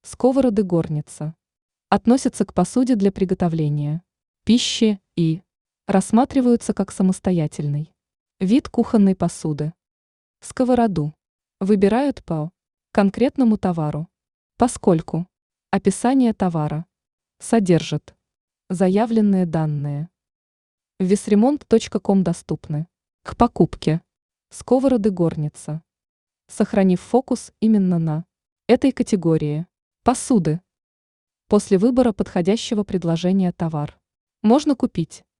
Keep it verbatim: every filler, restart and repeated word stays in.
Сковороды горница. Относятся к посуде для приготовления пищи и рассматриваются как самостоятельный вид кухонной посуды. Сковороду выбирают по конкретному товару, поскольку описание товара содержит заявленные данные. В весремонт точка ком доступны к покупке сковороды горница, сохранив фокус именно на этой категории посуды. После выбора подходящего предложения товар можно купить